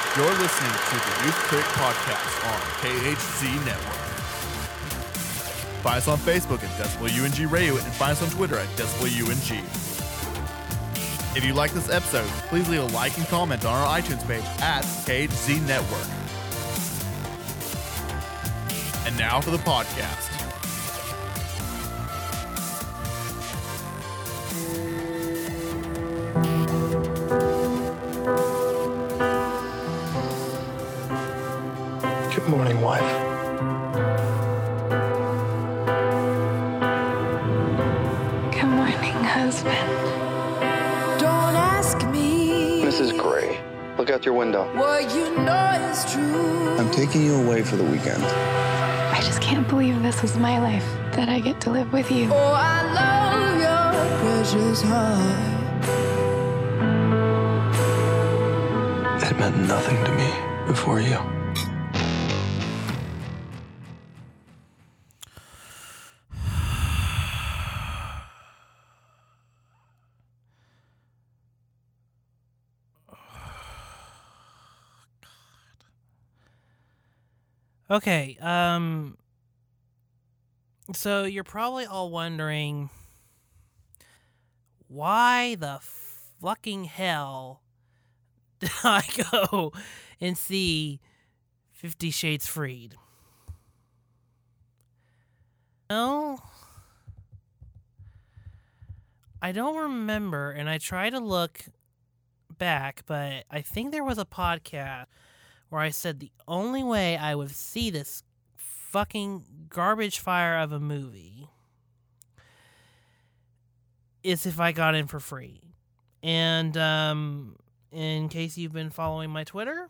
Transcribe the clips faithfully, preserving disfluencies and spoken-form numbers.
You're listening to the Youth Critic Podcast on K H Z Network. Find us on Facebook at Decibel U N G Radio and find us on Twitter at Decibel U N G. If you like this episode, please leave a like and comment on our iTunes page at K H Z Network. And now for the podcast. Good morning, wife. Good morning, husband. Don't ask me. Missus Gray, look out your window. What you know is true. I'm taking you away for the weekend. I just can't believe this was my life, that I get to live with you. Oh, I love your precious heart. It meant nothing to me before you. Okay, um, so you're probably all wondering, why the fucking hell did I go and see Fifty Shades Freed? Well, I don't remember, and I try to look back, but I think there was a podcast where I said the only way I would see this fucking garbage fire of a movie is if I got in for free. And um, in case you've been following my Twitter,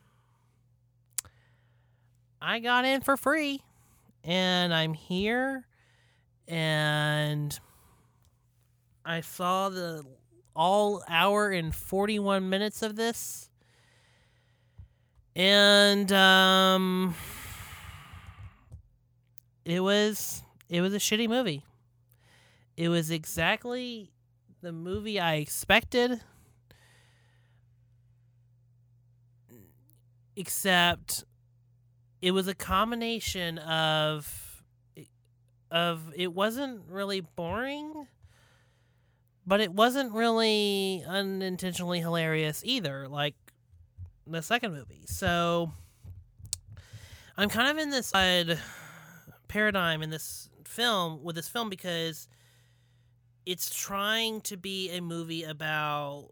I got in for free. And I'm here, and I saw the all hour and forty-one minutes of this. And um, it was it was a shitty movie. It was exactly the movie I expected, except it was a combination of of it wasn't really boring, but it wasn't really unintentionally hilarious either, like the second movie. So I'm kind of in this side paradigm in this film with this film because it's trying to be a movie about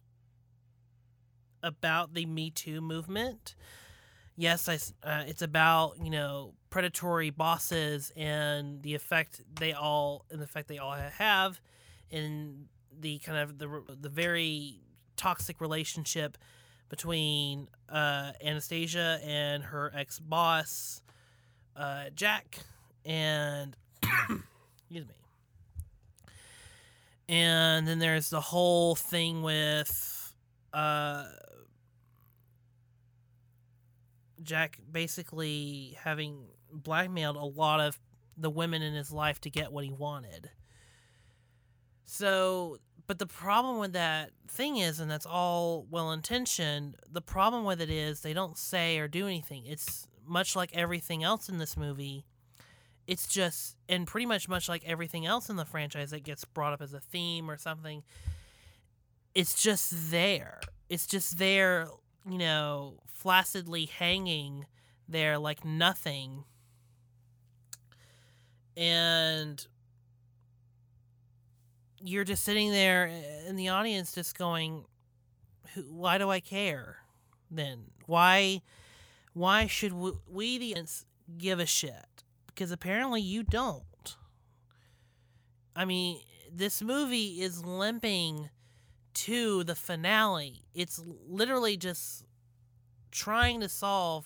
about the Me Too movement. Yes, I, uh, it's about, you know, predatory bosses and the effect they all and the effect they all have in the kind of the the very toxic relationship between uh, Anastasia and her ex-boss, uh, Jack, and excuse me. And then there's the whole thing with uh, Jack basically having blackmailed a lot of the women in his life to get what he wanted. So, but the problem with that thing is, and that's all well-intentioned, the problem with it is they don't say or do anything. It's much like everything else in this movie. It's just, and pretty much much like everything else in the franchise that gets brought up as a theme or something, it's just there. It's just there, you know, flaccidly hanging there like nothing. And you're just sitting there in the audience just going, why do I care then? Why why should we, we the audience give a shit? Because apparently you don't. I mean, this movie is limping to the finale. It's literally just trying to solve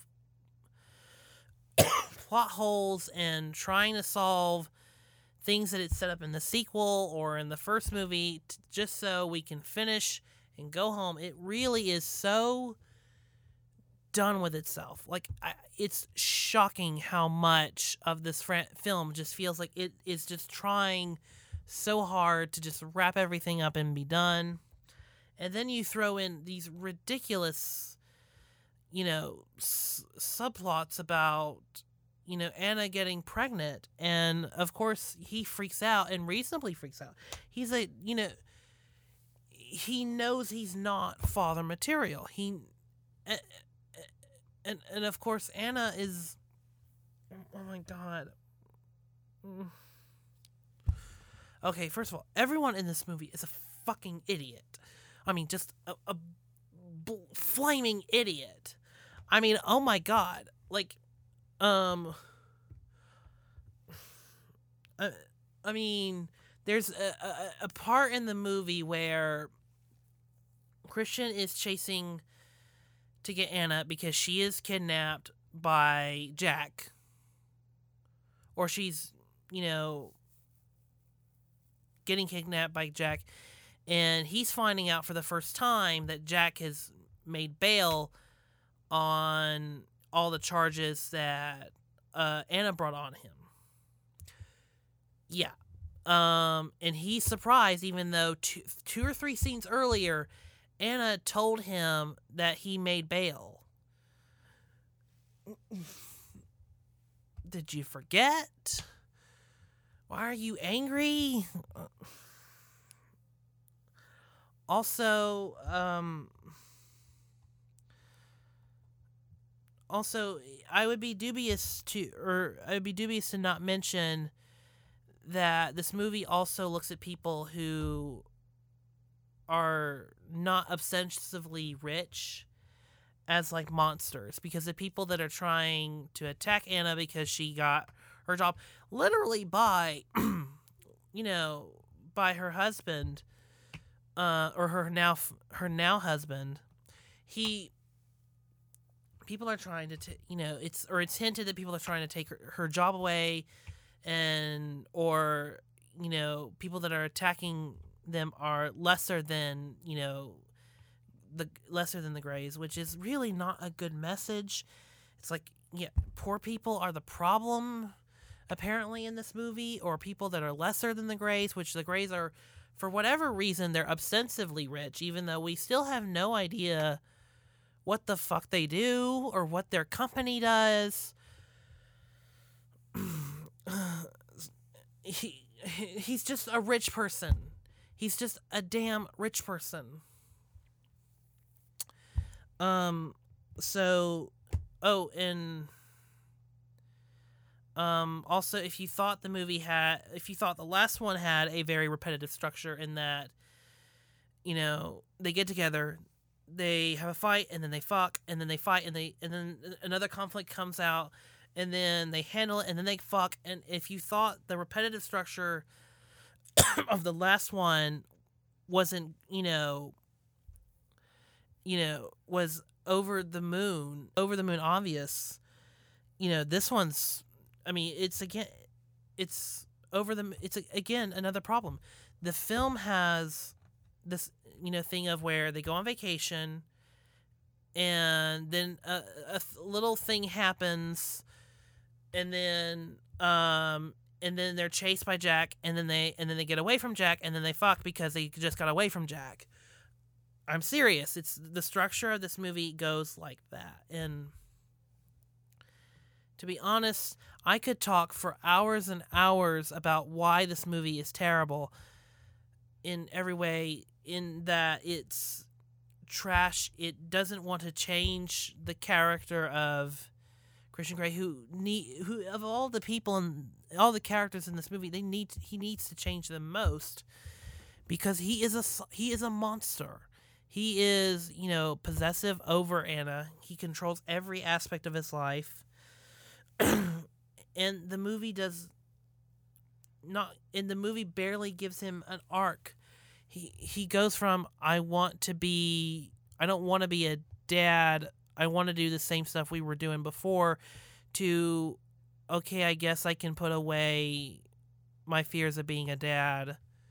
plot holes and trying to solve things that it set up in the sequel or in the first movie t- just so we can finish and go home. It really is so done with itself. Like, I, it's shocking how much of this fr- film just feels like it is just trying so hard to just wrap everything up and be done. And then you throw in these ridiculous, you know, s- subplots about, you know, Anna getting pregnant. And, of course, he freaks out and reasonably freaks out. He's a, you know, he knows he's not father material. He, and, and, and of course, Anna is, oh my God. Okay, first of all, everyone in this movie is a fucking idiot. I mean, just a, a bl- flaming idiot. I mean, oh my God. Like, um, I, I mean, there's a, a, a part in the movie where Christian is chasing to get Anna because she is kidnapped by Jack. Or she's, you know, getting kidnapped by Jack. And he's finding out for the first time that Jack has made bail on all the charges that uh, Anna brought on him. Yeah. Um, and he's surprised, even though two, two or three scenes earlier, Anna told him that he made bail. Did you forget? Why are you angry? Also, um... Also, I would be dubious to, or I would be dubious to not mention that this movie also looks at people who are not obsessively rich as like monsters, because the people that are trying to attack Anna because she got her job literally by, you know, by her husband, uh, or her now her now husband, he. People are trying to, t- you know, it's or it's hinted that people are trying to take her, her job away, and or you know, people that are attacking them are lesser than you know, the lesser than the Greys, which is really not a good message. It's like, yeah, poor people are the problem, apparently in this movie, or people that are lesser than the Greys, which the Greys are, for whatever reason, they're obsessively rich, even though we still have no idea what the fuck they do or what their company does. he he's just a rich person. He's just a damn rich person. Um so oh and um also, if you thought the movie had if you thought the last one had a very repetitive structure in that, you know, they get together, they have a fight, and then they fuck, and then they fight, and they and then another conflict comes out, and then they handle it, and then they fuck. And if you thought the repetitive structure of the last one wasn't, you know, you know, was over the moon, over the moon obvious, you know, this one's, I mean, it's again, it's over the, it's again another problem. The film has this, you know, thing of where they go on vacation, and then a, a little thing happens, and then um and then they're chased by Jack, and then they and then they get away from Jack, and then they fuck because they just got away from Jack. I'm serious. It's the structure of this movie goes like that. And to be honest, I could talk for hours and hours about why this movie is terrible in every way, in that it's trash. It doesn't want to change the character of Christian Grey, who need who of all the people and all the characters in this movie, they need he needs to change them most, because he is a he is a monster. He is, you know, possessive over Anna. He controls every aspect of his life. And the movie does not and the movie barely gives him an arc. He he goes from, I want to be, I don't want to be a dad, I want to do the same stuff we were doing before, to, okay, I guess I can put away my fears of being a dad.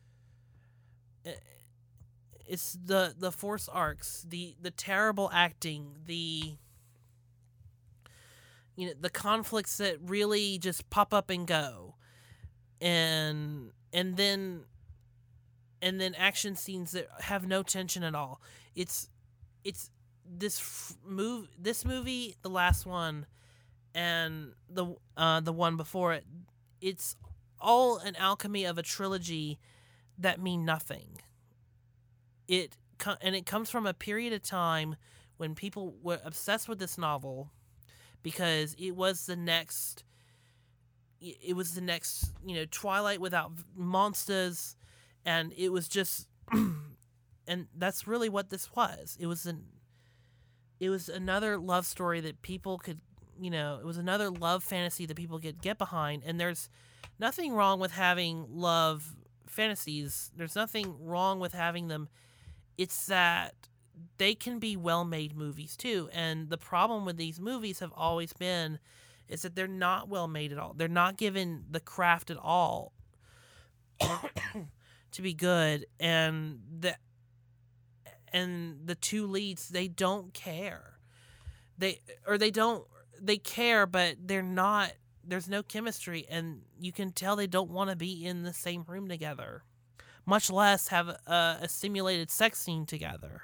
It's the, the forced arcs, the, the terrible acting, the, you know, the conflicts that really just pop up and go. And, and then... and then action scenes that have no tension at all. It's, it's this f- move, this movie, the last one, and the uh, the one before it, it's all an alchemy of a trilogy that mean nothing. It and it comes from a period of time when people were obsessed with this novel because it was the next. It was the next, you know, Twilight without monsters, and it was just, and that's really what this was. It was an. It was another love story that people could, you know, it was another love fantasy that people could get behind. And there's nothing wrong with having love fantasies. There's nothing wrong with having them. It's that they can be well-made movies too. And the problem with these movies have always been is that they're not well-made at all. They're not given the craft at all to be good. And the And the two leads, they don't care. They or they don't they care, but they're not. There's no chemistry, and you can tell they don't want to be in the same room together, much less have a, a simulated sex scene together.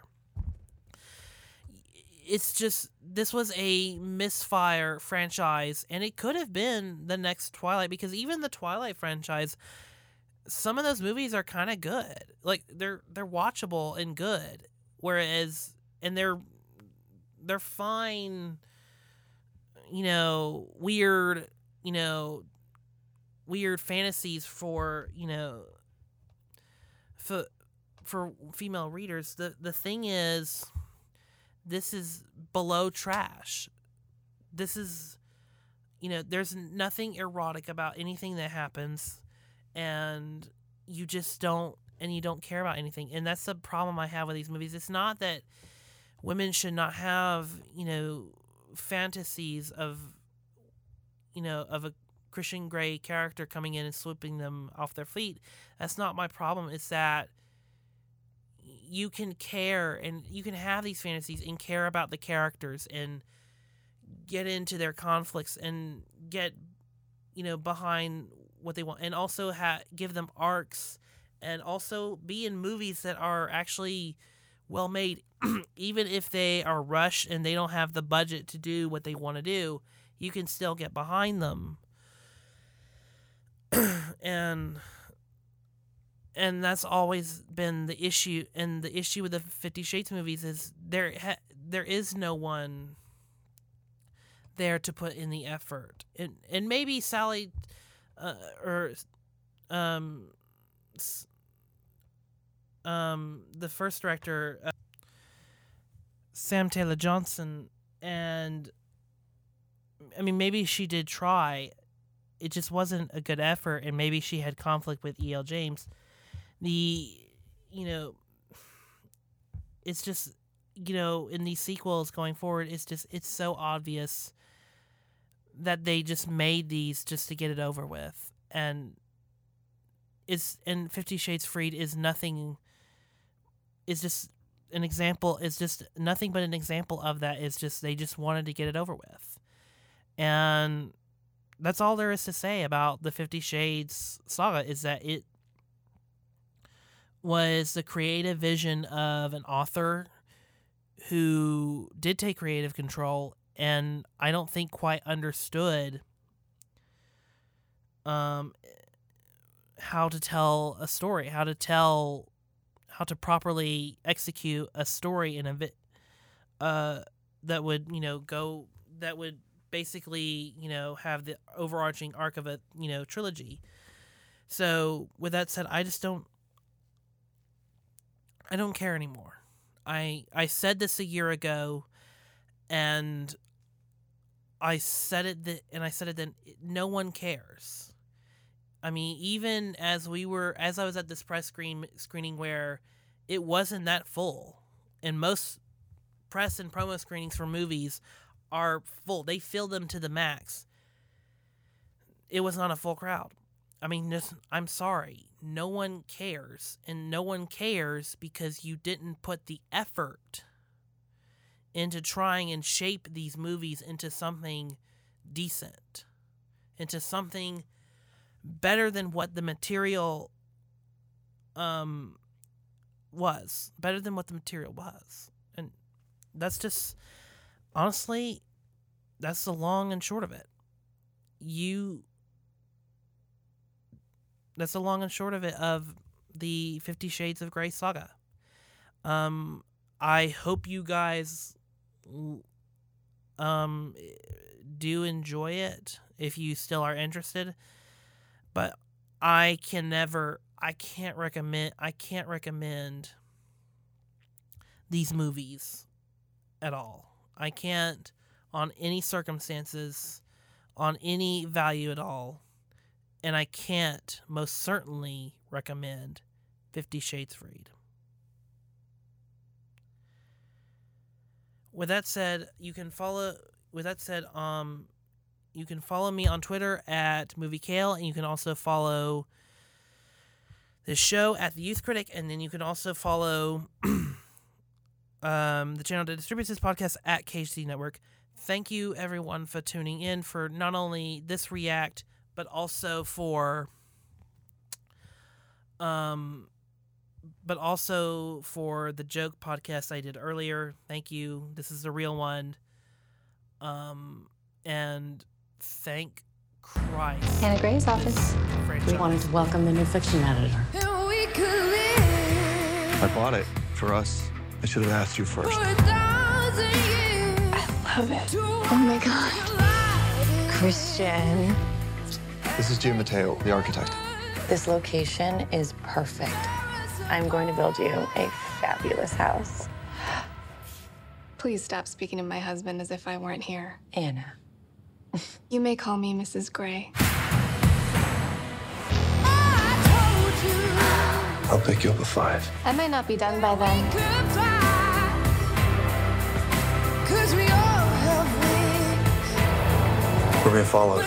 It's just this was a misfire franchise, and it could have been the next Twilight because even the Twilight franchise, some of those movies are kind of good. Like they're they're watchable and good. Whereas, and they're they're fine, you know, weird, you know, weird fantasies for, you know, for for female readers. The the thing is, this is below trash. This is, you know, there's nothing erotic about anything that happens, and you just don't. And you don't care about anything. And that's the problem I have with these movies. It's not that women should not have, you know, fantasies of, you know, of a Christian Grey character coming in and swooping them off their feet. That's not my problem. It's that you can care and you can have these fantasies and care about the characters and get into their conflicts and get, you know, behind what they want. And also ha- give them arcs. And also be in movies that are actually well made, even if they are rushed and they don't have the budget to do what they want to do, you can still get behind them. and and that's always been the issue. And the issue with the Fifty Shades movies is there ha- there is no one there to put in the effort. And and maybe Sally uh, or um. Um, the first director, uh, Sam Taylor Johnson, and I mean, maybe she did try. It just wasn't a good effort, and maybe she had conflict with E L. James. The, you know, it's just, you know, in these sequels going forward, it's just, it's so obvious that they just made these just to get it over with. And it's, and Fifty Shades Freed is nothing... is just an example, is just nothing but an example of that. It's just, they just wanted to get it over with. And that's all there is to say about the Fifty Shades saga, is that it was the creative vision of an author who did take creative control, and I don't think quite understood um, how to tell a story, how to tell... how to properly execute a story in a bit uh, that would, you know, go, that would basically, you know, have the overarching arc of a, you know, trilogy. So with that said, I just don't, I don't care anymore. I, I said this a year ago, and I said it, th- and I said it then, no one cares. I mean, even as we were, as I was at this press screen screening where it wasn't that full, and most press and promo screenings for movies are full. They fill them to the max. It was not a full crowd. I mean, just, I'm sorry. No one cares, and no one cares because you didn't put the effort into trying and shape these movies into something decent, into something better than what the material um was. Better than what the material was. And that's just, honestly, that's the long and short of it. You, that's the long and short of it of the Fifty Shades of Grey saga. Um, I hope you guys um do enjoy it if you still are interested. But I can never, I can't recommend, I can't recommend these movies at all. I can't, on any circumstances, on any value at all. And I can't most certainly recommend Fifty Shades Freed. With that said, you can follow, with that said, um, you can follow me on Twitter at MovieKale, and you can also follow this show at The Youth Critic, and then you can also follow um, the channel that distributes this podcast at K H C Network. Thank you, everyone, for tuning in for not only this react, but also for, um, but also for the joke podcast I did earlier. Thank you. This is the real one. Um, and thank Christ. Anna Gray's office. We wanted to welcome the new fiction editor. I bought it for us. I should have asked you first. I love it. Oh my God. Christian. This is Jim Mateo, the architect. This location is perfect. I'm going to build you a fabulous house. Please stop speaking to my husband as if I weren't here. Anna. You may call me Missus Gray. I'll pick you up at five. I might not be done by then. We're being followed.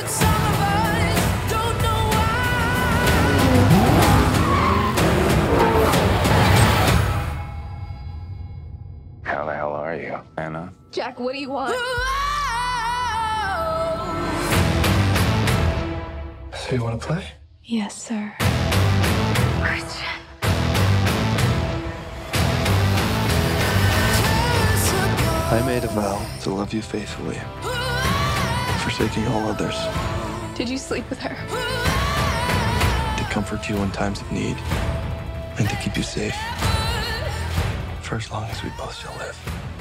How the hell are you, Anna? Jack, what do you want? So you want to play? Yes, sir. Christian. I made a vow to love you faithfully, forsaking all others, Did you sleep with her? to comfort you in times of need, and to keep you safe for as long as we both shall live.